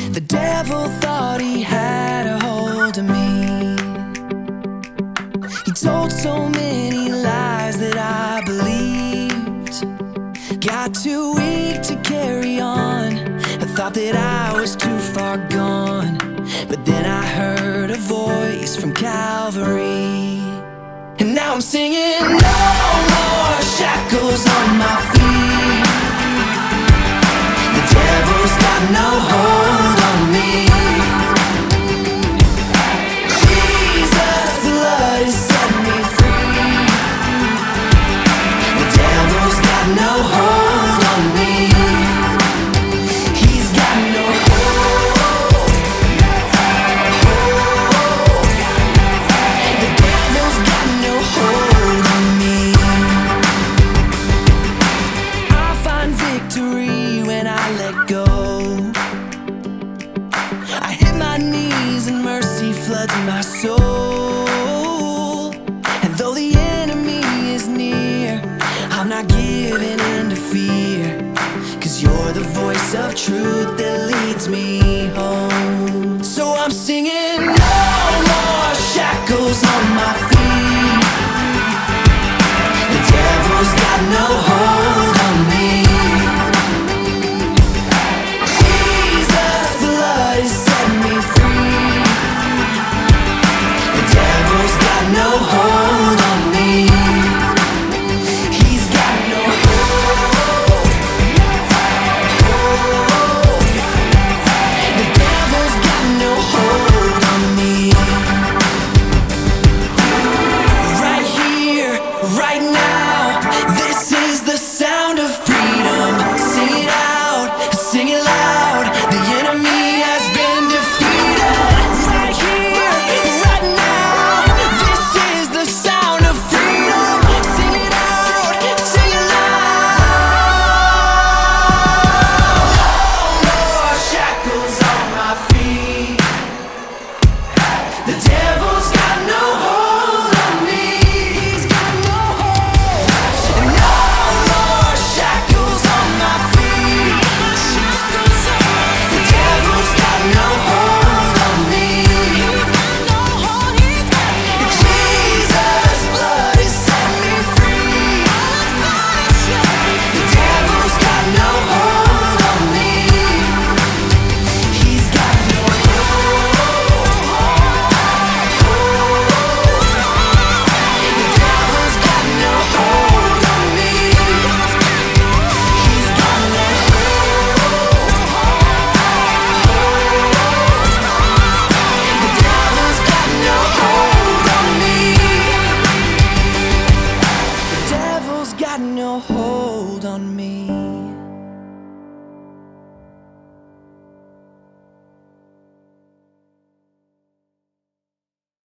The devil thought he had a hold of me. He told so many lies that I believed. Got too weak to carry on. I thought that I was too far gone. But then I heard a voice from Calvary, and now I'm singing, no more shackles on my feet. The devil's got no hold on me. Jesus' blood has set me free. The devil's got no hold on me. He's got no hold. The devil's got no hold on me. I find victory when I let go. I hit my knees and mercy floods my soul. And though the enemy is near, I'm not giving in to fear, 'cause you're the voice of truth that leads me.